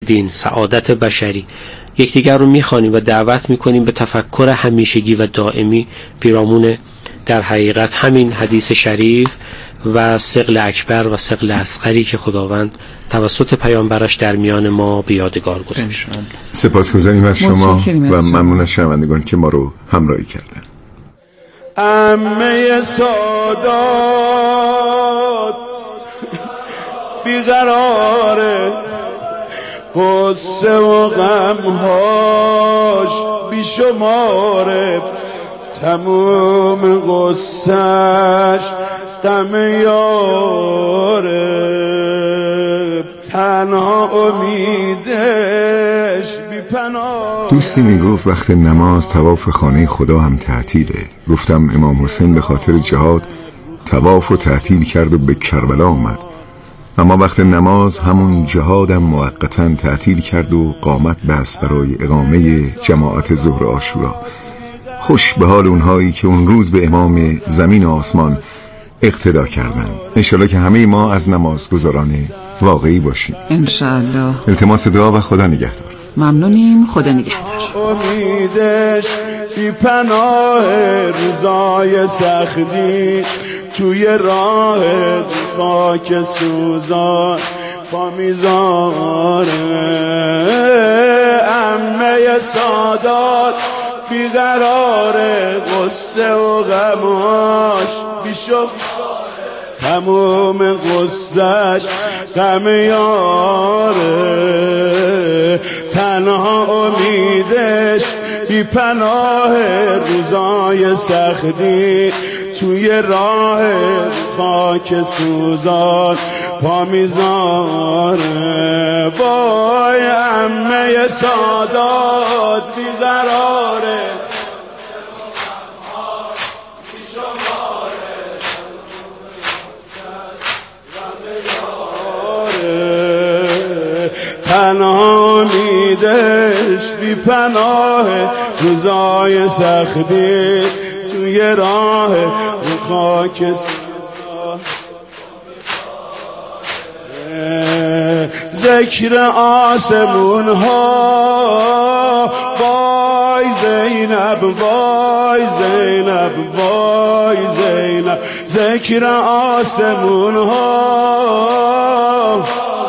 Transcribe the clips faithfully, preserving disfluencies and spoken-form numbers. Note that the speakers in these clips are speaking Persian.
دین، سعادت بشری، یکدیگر رو میخوانیم و دعوت میکنیم به تفکر همیشگی و دائمی پیرامون در حقیقت همین حدیث شریف و ثقل اکبر و ثقل اصغری که خداوند توسط پیامبرش در میان ما به یادگار گذاشت. سپاسگزاریم از شما و ممنون از شنوندگان که ما رو همراهی کردن. عمه سادات بیقراره، قصه و غمهاش بیشماره، تموم قصهش غم یاره، تنها امیدش بی پناه. دوستی میگفت وقت نماز طواف خانه خدا هم تعطیله. گفتم امام حسین به خاطر جهاد طواف و تعطیل کرد و به کربلا آمد، اما وقت نماز همون جهادم موقتاً تعطیل کرد و قامت بست برای اقامه جماعت ظهر عاشورا. خوش به حال اونهایی که اون روز به امام زمین و آسمان اقتدا کردن. انشالله که همه ما از نمازگزاران واقعی باشیم انشالله. التماس دعا و خدا نگهدار. ممنونیم. خدا نگهدار. امیدش بی پناه، روزای سختی توی راه خاک سوزان پا میذاره. عمه سادات بیقراره، قصه و غماش بیشم، تموم قصهش غم یاره، تنها امیدش بی پناه، روزای سختی توی راه خاک سوزان پا میذاره. وای عمه سادات بیقراره، تنها امیدش بی پناه، روزای سختی توی راه خاک سوزان. ذکر آسمون ها وای زینب، وای زینب، وای زینب، ذکر آسمون ها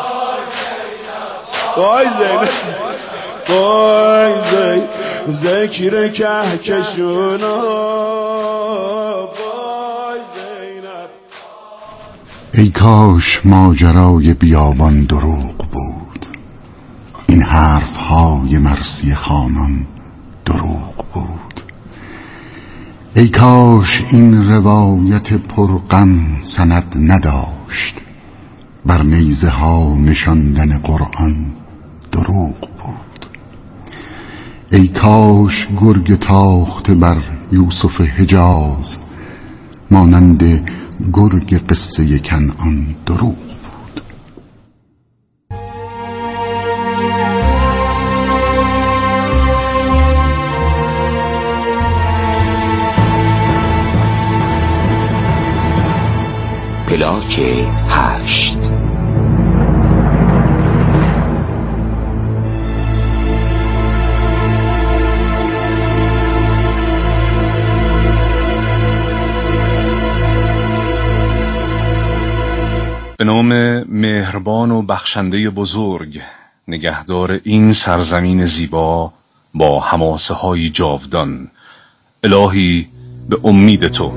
وای زینب، وای زینب، ذکر کهکشون ها وای زینب. ای کاش ماجرای بیابان دروغ بود، این حرف های مرثیه خوانان دروغ بود. ای کاش این روایت پرغم سند نداشت، بر نیزه ها نشاندن قرآن دروغ بود. ای کاش گرگ تاخته بر یوسف حجاز، مانند گرگ قصه کنعان دروغ بود. پلاک هشت. به نام مهربان و بخشنده بزرگ، نگهدار این سرزمین زیبا با حماسه های جاودان، الهی به امید تو.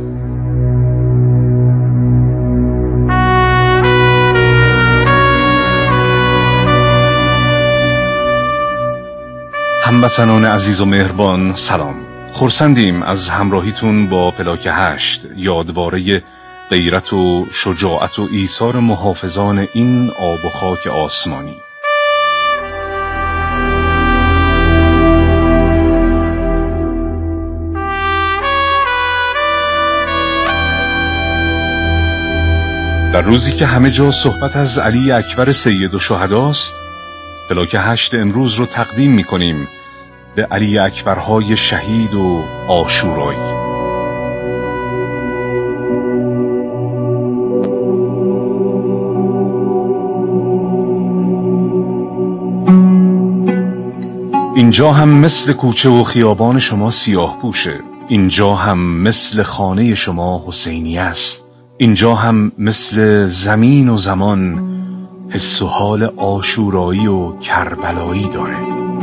هموطنان عزیز و مهربان سلام. خرسندیم از همراهیتون با پلاک هشت، یادواره غیرت و شجاعت و ایثار محافظان این آب و خاک آسمانی. در روزی که همه جا صحبت از علی اکبر سید الشهداست، پلاک هشت امروز رو تقدیم می کنیم به علی اکبرهای شهید و عاشورایی. اینجا هم مثل کوچه و خیابان شما سیاه پوشه، اینجا هم مثل خانه شما حسینی است، اینجا هم مثل زمین و زمان حس و حال عاشورایی و کربلایی داره.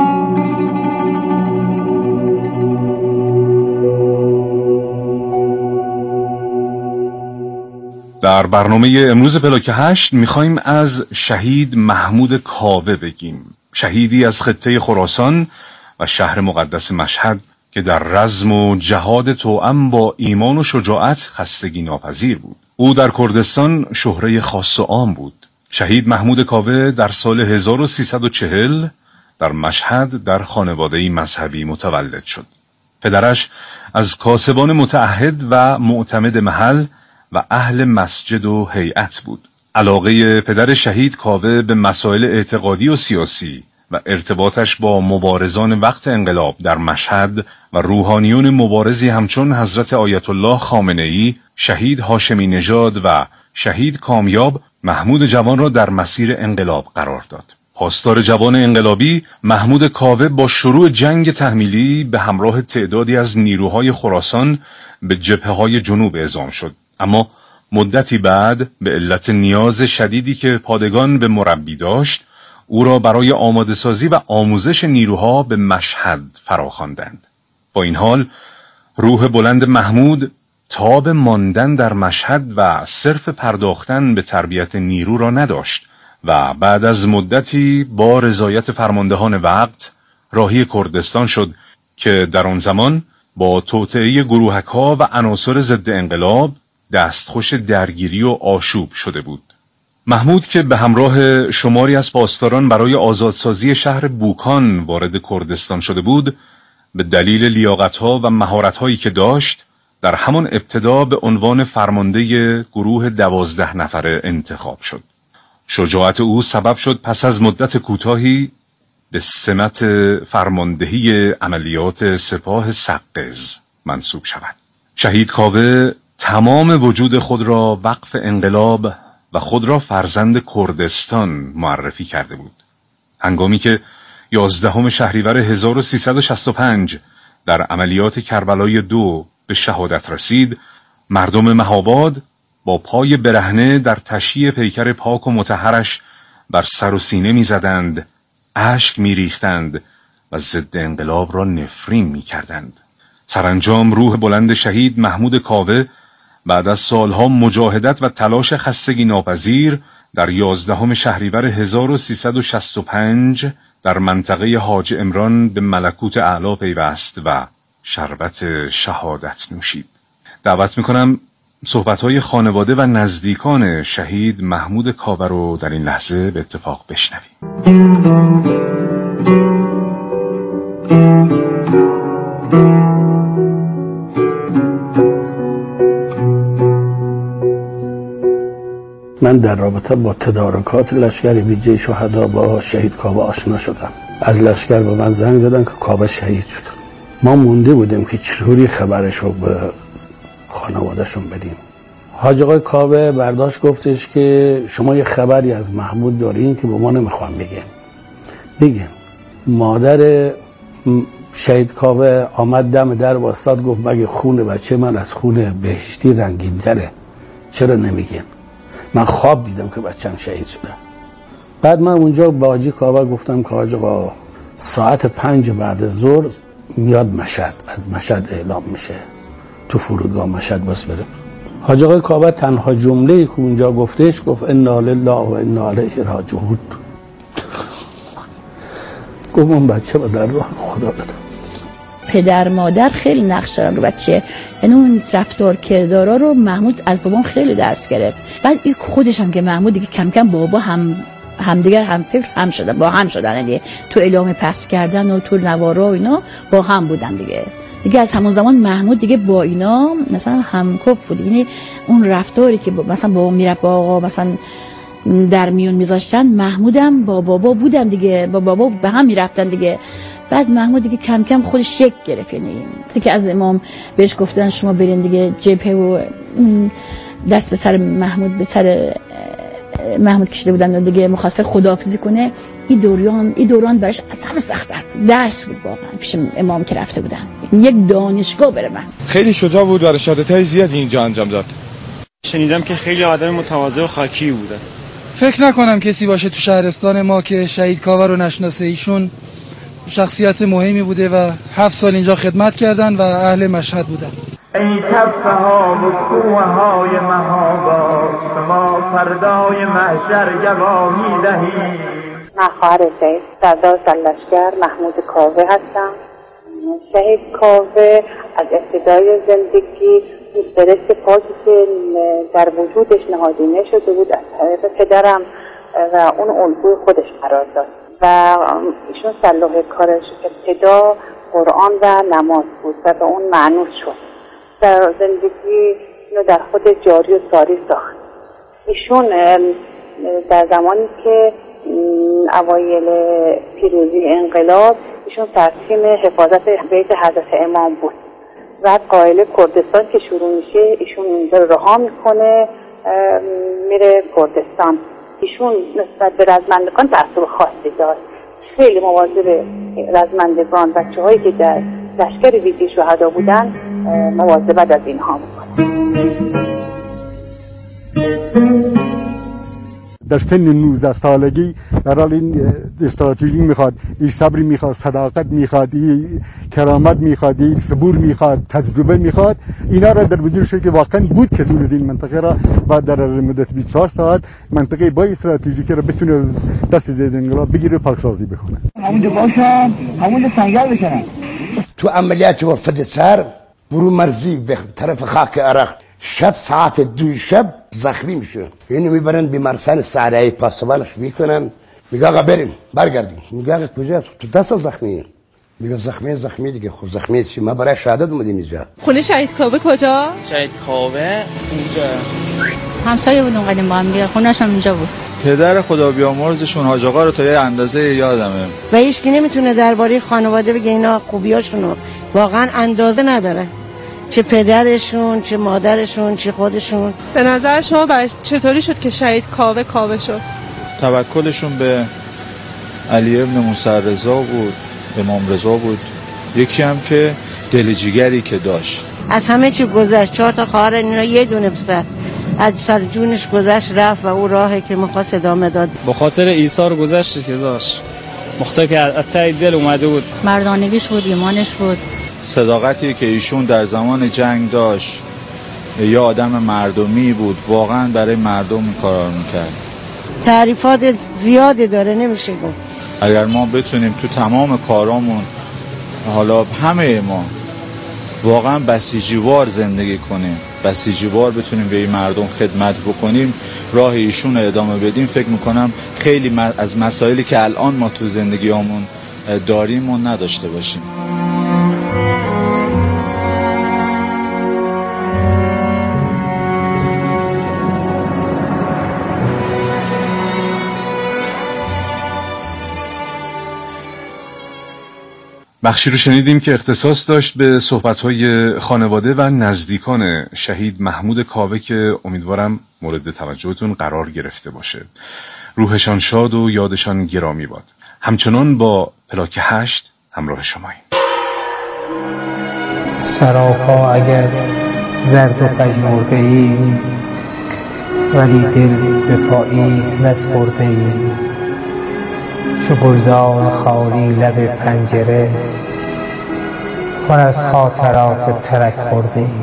در برنامه امروز پلاک هشت میخوایم از شهید محمود کاوه بگیم، شهیدی از خطه خراسان و شهر مقدس مشهد که در رزم و جهاد توأم با ایمان و شجاعت خستگی ناپذیر بود. او در کردستان شهره خاص و عام بود. شهید محمود کاوه در سال هزار و سیصد و چهل در مشهد در خانواده‌ای مذهبی متولد شد. پدرش از کاسبان متعهد و معتمد محل و اهل مسجد و هیئت بود. علاقه پدر شهید کاوه به مسائل اعتقادی و سیاسی و ارتباطش با مبارزان وقت انقلاب در مشهد و روحانیون مبارزی همچون حضرت آیت الله خامنه‌ای، شهید هاشمی نژاد و شهید کامیاب محمود جوان را در مسیر انقلاب قرار داد. پاسدار جوان انقلابی محمود کاوه با شروع جنگ تحمیلی به همراه تعدادی از نیروهای خراسان به جبهه‌های جنوب اعزام شد، اما مدتی بعد به علت نیاز شدیدی که پادگان به مربی داشت او را برای آماده سازی و آموزش نیروها به مشهد فراخواندند. با این حال روح بلند محمود تاب ماندن در مشهد و صرف پرداختن به تربیت نیرو را نداشت و بعد از مدتی با رضایت فرماندهان وقت راهی کردستان شد که در آن زمان با توطئه گروهک‌ها و عناصر ضد انقلاب دستخوش درگیری و آشوب شده بود. محمود که به همراه شماری از پاسداران برای آزادسازی شهر بوکان وارد کردستان شده بود، به دلیل لیاقت‌ها و مهارت‌هایی که داشت در همان ابتدا به عنوان فرمانده گروه دوازده نفره انتخاب شد. شجاعت او سبب شد پس از مدت کوتاهی به سمت فرماندهی عملیات سپاه سقز منصوب شود. شهید کاوه تمام وجود خود را وقف انقلاب و خود را فرزند کردستان معرفی کرده بود. هنگامی که یازدهم شهریور هزار و سیصد و شصت و پنج در عملیات کربلای دو به شهادت رسید، مردم مهاباد با پای برهنه در تشییع پیکر پاک و مطهرش بر سر و سینه می زدند، اشک می ریختند و ضد انقلاب را نفرین می کردند. سرانجام روح بلند شهید محمود کاوه بعد از سالها مجاهدت و تلاش خستگی ناپذیر در یازدهم شهریور هزار و سیصد و شصت و پنج در منطقه حاج عمران به ملکوت اعلی پیوست و شربت شهادت نوشید. دعوت میکنم صحبت‌های خانواده و نزدیکان شهید محمود کاوه رو در این لحظه به اتفاق بشنویم. من در رابطه با تدارکات لشکر ویژه شهدا با شهید کاوه آشنا شدم. از لشکر به من زنگ زدن که کاوه شهید شد. ما مونده بودیم که چطوری خبرش رو به خانوادهشون بدیم. حاج آقای کاوه برداشت گفتش که شما یه خبری از محمود دارین که به ما نمیخوام بگین. بگین. مادر شهید کاوه آمد دم در واسطاد گفت مگه خون بچه من از خون بهشتی رنگین تره؟ چرا نمیگین؟ من خواب دیدم که بچم شهید شده. بعد من اونجا با حاجی کاوه گفتم که حاج آقا ساعت پنج بعد ظهر میاد مشهد، از مشهد اعلام میشه تو فرودگاه مشهد بس بره. حاج آقای کاوه تنها جمله‌ای که اونجا گفتش گفت انا لله و انا الیه راجعون. گفت من بچه رو در راه خدا بدم. پدر مادر خیلی نقش دارن رو بچه، یعنی اون رفتار کردارا رو محمود از بابام خیلی درس گرفت. بعد این خودش هم که محمود دیگه کم کم بابا هم همدیگر هم فکر هم شدن، با هم شدن، یعنی تو اعلام پخش کردن و تو نوارا و اینا با هم بودن دیگه. دیگه از همون زمان محمود دیگه با اینا مثلا همکف بود. یعنی اون رفتاری که مثلا با میره با آقا مثلا در میون میذاشتن، محمودم با بابا بودن دیگه، با بابا به هم میرفتن دیگه. بعد محمود دیگه کم کم خودش شک گرفت. یعنی دیگه از امام بهش گفتن شما برین دیگه جبهه و دست به سر محمود به سر محمود کشیده بودن و دیگه مخواست خداحافظی کنه، این دوران این دوران براش از همه سخت‌تر درس بود واقعا. پیش امام که رفته بودن یک دانشگاه بره. من خیلی شجاع بود و شهادت‌های زیادی اینجا انجام داد. شنیدم که خیلی آدم متواضع و خاکی بوده. فکر نکنم کسی باشه تو شهرستان ما که شهید کاوه رو نشناسه. ایشون شخصیت مهمی بوده و هفت سال اینجا خدمت کردن و اهل مشهد بودن. ای تپه ها و کوه های مهابا، شما فردای محشر گواهی دهید. من خواهر شهید سردار سرلشکر محمود کاوه هستم. شهید کاوه از ابتدای زندگی برس پاکی که در وجودش نهادینه شده بود از طریق پدرم و اون الگوی خودش قرار داد و ایشون صلاح کارش ابتدا قرآن و نماز بود و به اون معنوس شد. در زندگی اینو در خود جاری و ساری ساخت. ایشون در زمانی که اوایل پیروزی انقلاب ایشون در تیم حفاظت بیت حضرت امام بود و قائله کردستان که شروع میشه ایشون اینجا رها میکنه میره کردستان. ایشون نسبت به رزمندگان تعصب خاصی داشت، خیلی مواظب رزمندگان بچه هایی که در لشکر ویژه شهدا بودن مواظبت از اینها میکنه. در سن نوزده سالگی در حال این استراتژی میخواد، این صبری میخواد، صداقت میخواد، این کرامت میخواد، این صبور میخواد، تجربه میخواد. اینا را در وجود شد که واقعا بود که تونست این منطقه را بعد در مدت بیست و چهار ساعت منطقه با استراتژیکی را بتونه دست زید انقلاب بگیره، پاکسازی بکنه. همونجا باشن، همونجا سنگر بکنن. تو عملیات وفد سر برو مرزی به طرف خاک عراق شب ساعت دوی شب زخمی میشه. اینو میبرن بیمارستان صحرایی، پاسبانش میکنن، میگه آقا بریم برگردیم. میگه آقا کجا؟ تو دست زخمیه. میگه زخمی زخمی دیگه. خب زخمی چی؟ ما برای شهادت اومدیم اینجا. خونه شهید کاوه کجا؟ شهید کاوه اونجا. همسایه بودیم قدیم با هم دیگه، خونه‌ش هم اینجا بود. پدر خدا بیامرزشون حاج آقا رو تا یه اندازه یادمه و هیچ کی نمیتونه درباره خانواده بگه اینا خوبیاشونو، واقعا اندازه نداره، چه پدرشون چه مادرشون چه خودشون. به نظر شما برای چطوری شد که شهید کاوه کاوه شد؟ توکلشون به علی ابن موسی رضا بود، امام رضا بود، یکی هم که دل جیگری که داشت. از همه چی گذشت، چهار تا خواهر اینا یه دونه پسر، از سر جونش گذشت رفت و او راهی که میخواست ادامه داد. به خاطر ایثار گذشت که داشت، مختار که از ته دل اومده بود، مردانگیش بود، ایمانش بود، صداقتی که ایشون در زمان جنگ داشت، یا آدم مردمی بود، واقعا برای مردم کار میکرد. تعریفات زیادی داره نمیشه گفت. اگر ما بتونیم تو تمام کارامون، حالا همه ما واقعا بسیجیوار زندگی کنیم، بسیجیوار بتونیم به این مردم خدمت بکنیم، راه ایشون ادامه بدیم، فکر میکنم خیلی از مسائلی که الان ما تو زندگیامون داریم و نداشته باشیم. بخشی رو شنیدیم که اختصاص داشت به صحبت‌های خانواده و نزدیکان شهید محمود کاوه که امیدوارم مورد توجهتون قرار گرفته باشه. روحشان شاد و یادشان گرامی باد. همچنان با پلاک هشت همراه شماییم. سراپا اگر زرد و پژمرده ای، ولی دل به پاییز نسپرده ای. چو گلدان خالی لب پنجره، پر از خاطرات ترک خورده ای.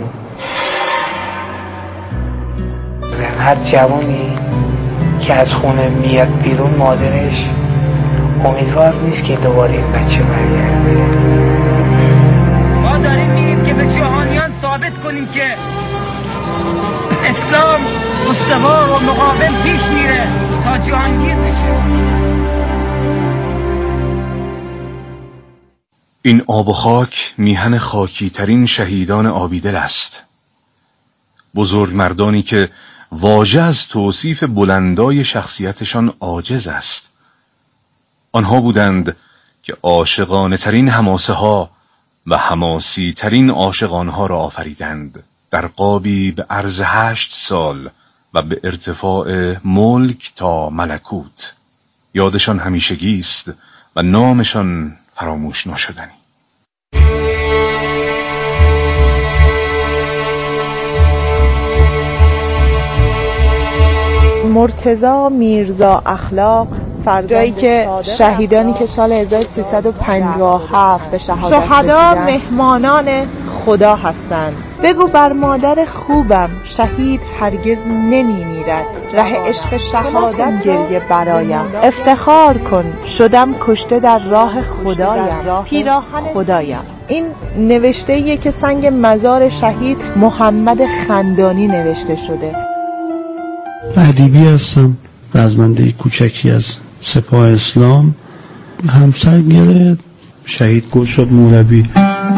هر جوانی که از خونه میاد بیرون، مادرش امیدوار نیست که دوباره این بچه برگرده. ما داریم میریم که به جهانیان ثابت کنیم که اسلام استوار و مقاوم پیش میره تا جهانگیر بشه. این آب و خاک میهن خاکی ترین شهیدان آبیدل است. بزرگ مردانی که واژه از توصیف بلندای شخصیتشان عاجز است. آنها بودند که عاشقانه ترین حماسه ها و حماسی ترین عاشقان ها را آفریدند در قابی به عرض هشت سال و به ارتفاع ملک تا ملکوت. یادشان همیشگی است و نامشان فراموش نشدنی. مرتضی میرزا اخلاق، جایی که شهیدانی که سال هزار و سیصد و پنجاه و هفت به شهادت رسیدند شهدا مهمانان خدا هستند. بگو بر مادر خوبم شهید هرگز نمی میرد، ره عشق شهادت گریه برایم. افتخار کن شدم کشته در راه خدایم، پیراهن خدایم. این نوشته ایه که سنگ مزار شهید محمد خندانی نوشته شده. ادیبی هستم، رزمنده کوچکی از سپاه اسلام، همسرگیر شهید گلشاد مولوی.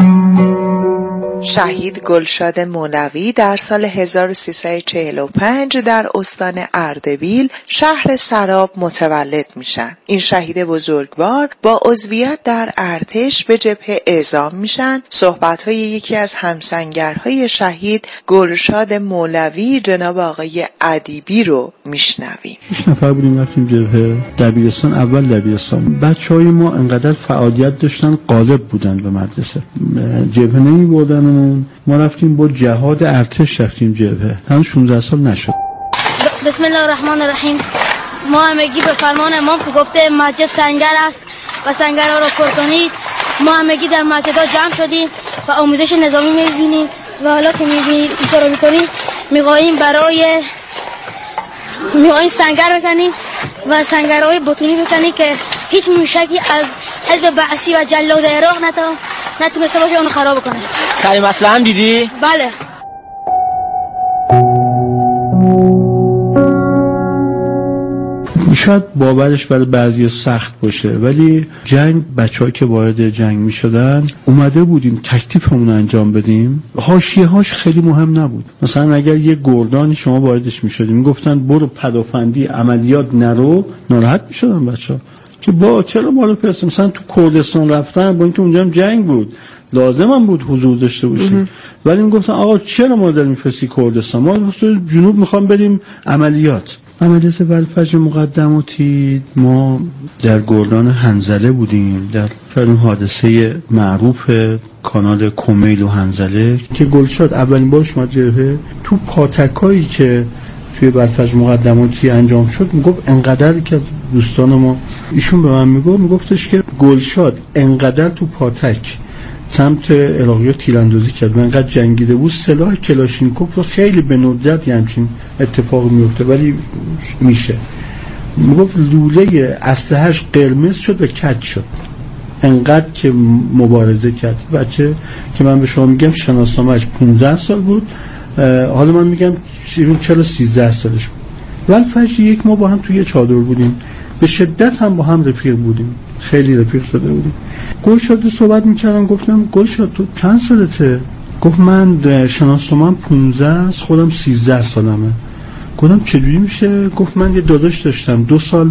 شهید گلشاد مولوی در سال هزار و سیصد و چهل و پنج در استان اردبیل شهر سراب متولد میشن. این شهید بزرگوار با عضویت در ارتش به جبهه اعزام میشن. صحبت‌های یکی از همسنگرهای شهید گلشاد مولوی جناب آقای ادیبی رو میشنویم. شش نفر بودیم رفتیم جبهه دبیرستان، اول دبیرستان. بچهای ما انقدر فعالیت داشتن غالب بودن به مدرسه، جبهه نمی‌بردن. ما رفتیم با جهاد ارتش رفتیم جبهه. هنوز شانزده سال نشد. بسم الله الرحمن الرحیم. ما همگی به فرمان امام که گفته مسجد سنگر است و سنگرها را پر کنید، ما همگی در مسجدها جمع شدیم و آموزش نظامی می‌بینیم و حالا که می‌بینید این کارو می‌کنیم می‌خواهیم برای می‌خواهیم سنگر بکنیم و سنگرهای بطونی بکنیم که هیچ موشکی از حزب بعثی و جلاد عراق نتو نتونسته باشه اونو خراب کنه. کریم اصلا هم دیدی؟ بله. شاید باورش برای بعضی سخت باشه، ولی جنگ، بچه‌ها که وارد جنگ می شدن اومده بودیم تکلیفمون انجام بدیم. حاشیه هاش خیلی مهم نبود. مثلا اگر یه گردانی شما واردش می شدیم میگفتن برو پدافندی عملیات نرو، ناراحت می شدن بچه‌ها که با چرا ما رو پرست. مثلا تو کردستان رفتن با اینکه اونجا هم جنگ بود، لازم هم بود حضور داشته باشیم، ولی میگفتن آقا چرا ما داریم میفرستی کردستان، ما جنوب میخوام بریم عملیات. عملیات ولفجر مقدماتی ما در گردان هنزله بودیم، در اون حادثه معروف کانال کمیل و هنزله که گلشاد اولین بارش اومد جبهه. تو پاتکایی که توی ولفجر مقدماتی انجام شد میگفت انقدر که دوستان ما ایشون به من میگفت میگفتش که گلشاد انقدر تو پاتک سمت عراقی ها تیراندازی کرد و انقدر جنگیده بود سلاح کلاشینکوف رو خیلی به ندرت همچین اتفاق میفته ولی میشه. میگفت لوله اسلحه‌اش قرمز شد و کج شد، انقدر که مبارزه کرد. بچه که من به شما میگم شناسنامه‌اش پانزده سال بود، حالا من میگم چرا سیزده سالش بود. ولفجر یک ما با هم توی چادر بودیم، به شدت هم با هم رفیق بودیم، خیلی رفیق شده بودیم. گلشاد صحبت میکردم، گفتم گلشاد تو چند سالته؟ گفت من شناسنامه‌ام پانزده است، خودم سیزده سالمه. گفتم چجوری میشه؟ گفت من یه داداش داشتم دو سال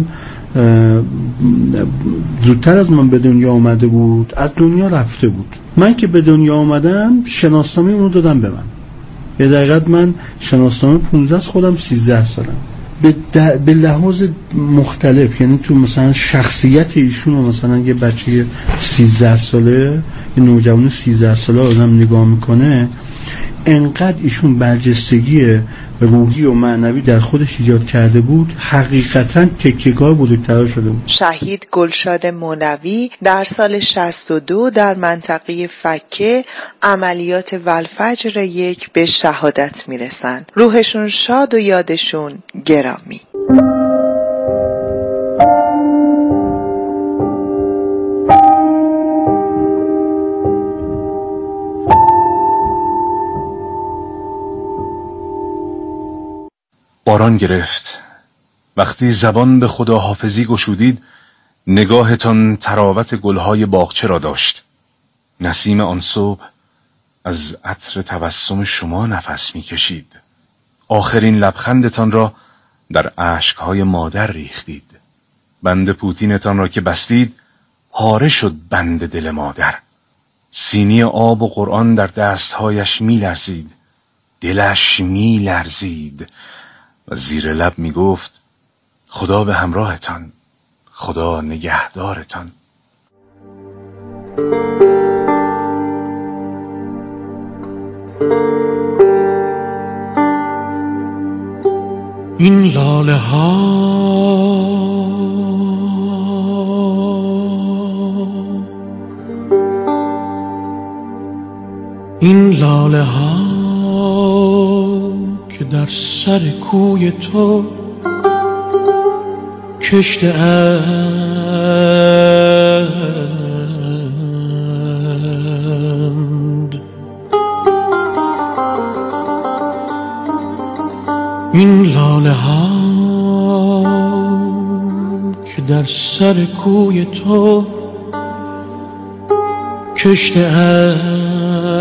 زودتر از من به دنیا آمده بود، از دنیا رفته بود. من که به دنیا آمدم شناسنامه اونو دادم به من. به دقیقت من شناسنامه پانزده است، خودم سیزده سالم. به, به لحاظ مختلف، یعنی تو مثلا شخصیت ایشون رو مثلا یه بچه سیزده ساله، یه نوجوان سیزده ساله آدم نگاه میکنه، انقدر ایشون برجستگی روحی و معنوی در خودش ایجاد کرده بود، حقیقتا تکیه‌گاه بزرگتر شده بود. شهید گلشاد مولوی در سال شصت و دو در منطقه فکه عملیات ولفجر یک به شهادت میرسند. روحشون شاد و یادشون گرامی. باران گرفت. وقتی زبان به خداحافظی گشودید، نگاهتان تراوت گلهای باغچه را داشت. نسیم آن صبح از عطر تبسم شما نفس می کشید. آخرین لبخندتان را در اشکهای مادر ریختید. بند پوتینتان را که بستید، پاره شد بند دل مادر. سینی آب و قرآن در دستهایش می لرزید. دلش می لرزید. و زیر لب می گفت خدا به همراهتان، خدا نگهدارتان. این لاله ها این لاله ها که در سر کوی تو کشته اند، این لاله ها که در سر کوی تو کشته اند،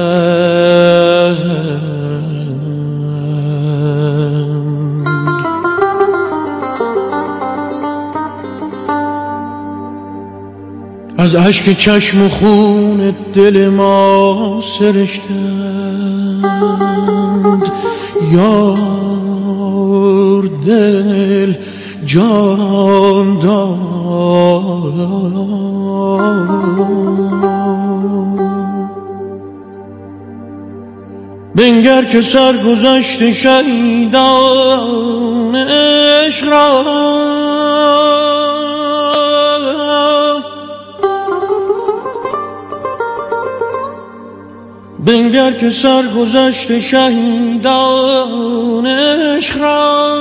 از اشک چشم و خون دل ما سرشتند، یار دل جان داد. بنگر که سرگذشت شهیدان عشق را، بنگر که سرگذشت شهیدان عشق را،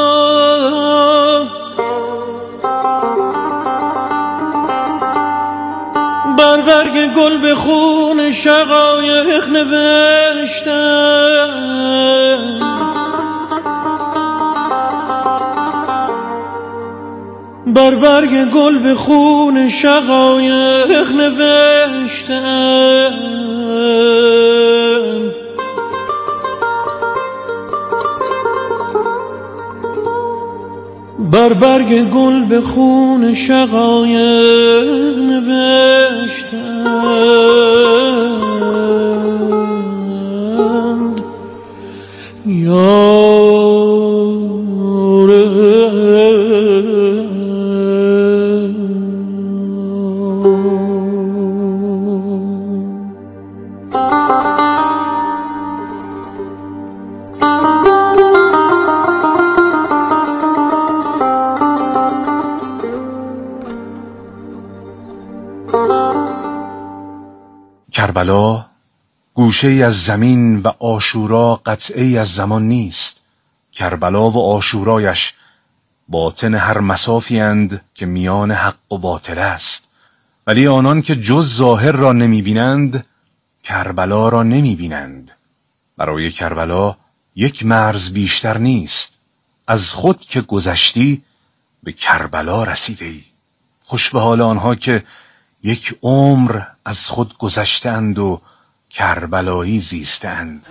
بر برگ گل به خون شقایق نوشتند، بر برگ گل به خون شقایق نوشتند. بر برگ گل به خون شقایق نوشتند. یار کربلا گوشه‌ای از زمین و عاشورا قطعه‌ای از زمان نیست. کربلا و عاشورایش باطن هر مسافی اند که میان حق و باطل است، ولی آنان که جز ظاهر را نمی بینند کربلا را نمی بینند. برای کربلا یک مرز بیشتر نیست. از خود که گذشتی به کربلا رسیده ای. خوش به حال آنها که یک عمر از خود گذشتند و کربلایی زیستند.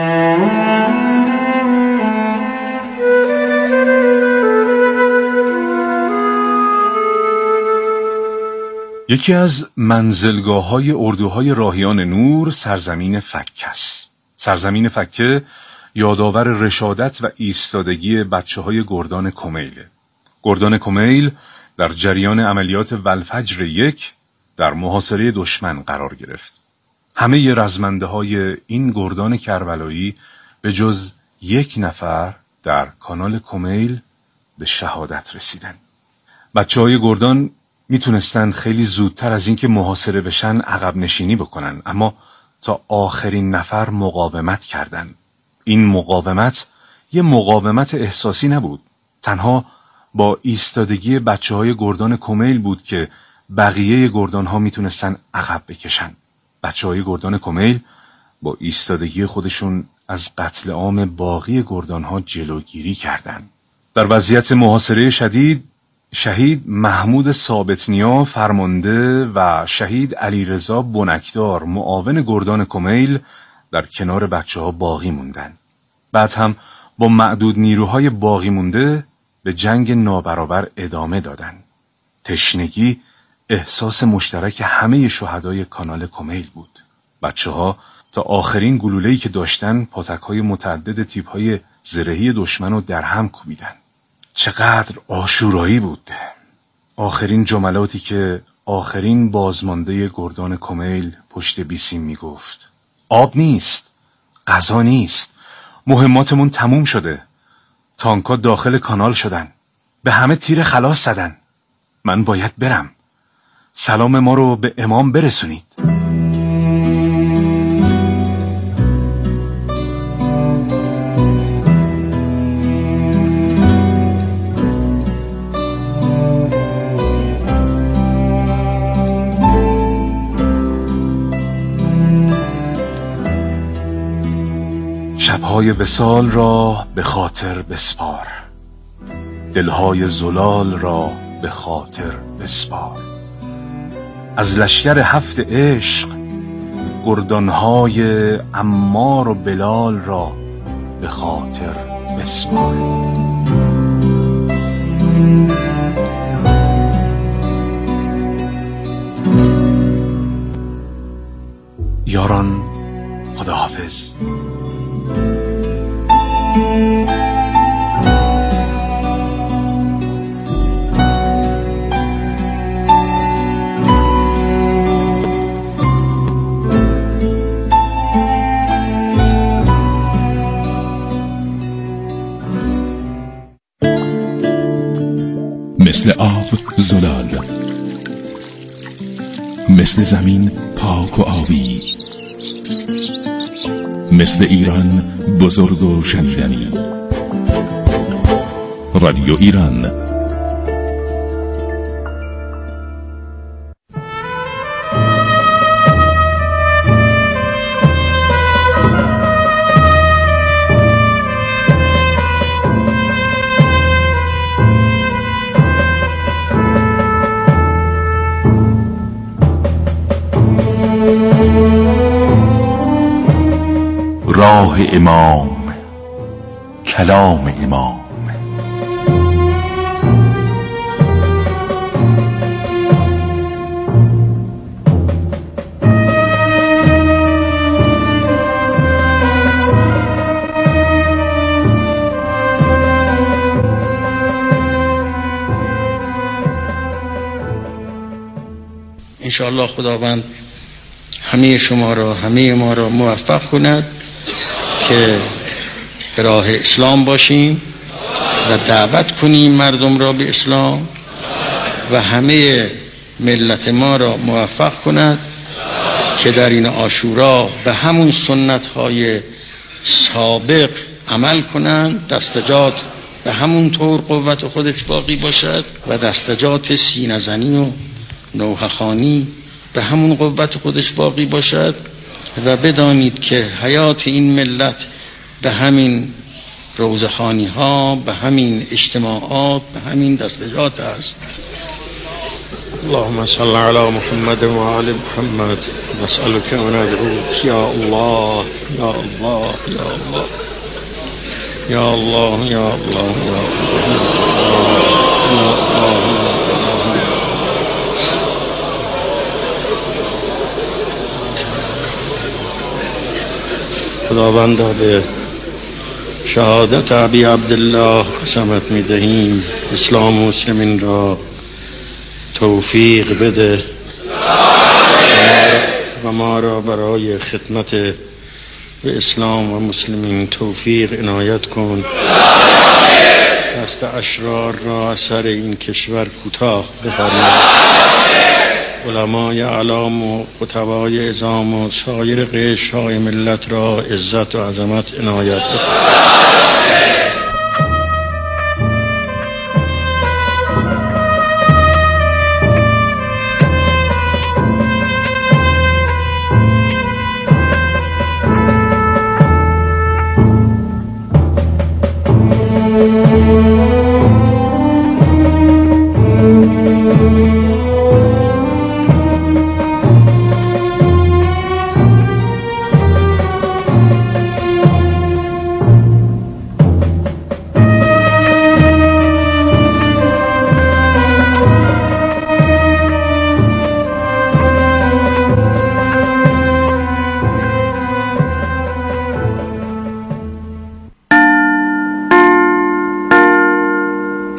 یکی از منزلگاه‌های اردوهای راهیان نور سرزمین فکه است. سرزمین فکه یادآور رشادت و ایستادگی بچه‌های گردان کمیل. گردان کمیل در جریان عملیات والفجر یک در محاصره دشمن قرار گرفت. همه رزمنده های این گردان کربلایی به جز یک نفر در کانال کمیل به شهادت رسیدن. بچه های گردان میتونستن خیلی زودتر از اینکه محاصره بشن عقب نشینی بکنن، اما تا آخرین نفر مقاومت کردن. این مقاومت یه مقاومت احساسی نبود. تنها با ایستادگی بچه های گردان کمیل بود که بقیه گردان ها میتونستن عقب بکشن. بچه های گردان کمیل با ایستادگی خودشون از قتل عام باقی گردان ها جلوگیری کردند. در وضعیت محاصره شدید شهید محمود ثابتنیا فرمانده و شهید علیرضا بنکدار معاون گردان کمیل در کنار بچه ها باقی موندن. بعد هم با معدود نیروهای باقی مونده به جنگ نابرابر ادامه دادن. تشنگی احساس مشترک همه شهدای کانال کمیل بود. بچه ها تا آخرین گلوله‌ای که داشتن پاتک‌های متعدد تیپ‌های زرهی دشمن رو در هم کوبیدن. چقدر آشورایی بود. آخرین جملاتی که آخرین بازمانده گردان کمیل پشت بیسیم میگفت: آب نیست، غذا نیست، مهماتمون تموم شده، تانکا داخل کانال شدن، به همه تیر خلاص زدن، من باید برم، سلام ما رو به امام برسونید. شبهای وصال را به خاطر بسپار، دلهای زلال را به خاطر بسپار. از لشکر هفت عشق گردانهای عمار و بلال را به خاطر بسپار. یاران خداحافظ. مثل آب زلال، مثل زمین پاک و آبی، مثل ایران بزرگ و شنیدنی. رادیو ایران. راه امام، کلام امام. انشاءالله خداوند همه شما را، همه ما را موفق کند که به راه اسلام باشیم و دعوت کنیم مردم را به اسلام و همه ملت ما را موفق کند که در این عاشورا به همون سنت‌های سابق عمل کنند، دستجات به همون طور قوت خودش باقی باشد و دستجات سینه‌زنی و نوحه‌خوانی به همون قوت خودش باقی باشد و بدانید که حیات این ملت به همین روزخوانی ها، به همین اجتماعات، به همین دستجات است. اللهم صل علی محمد و آل محمد. نسألك و ندعوک یا الله یا الله یا الله یا الله یا الله یا الله. خداوندا به شهادت ابی عبدالله قسمت می‌دهیم اسلام و مسلمین را توفیق بده و ما را برای خدمت به اسلام و مسلمین توفیق عنایت کن. دست اشرار را از سر این کشور کوتاه بفرما. علمای اعلام و خطبای عظام و سایر قشرهای ملت را عزت و عظمت عنایت بفرما.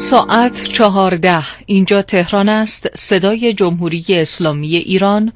ساعت چهارده. اینجا تهران است. صدای جمهوری اسلامی ایران.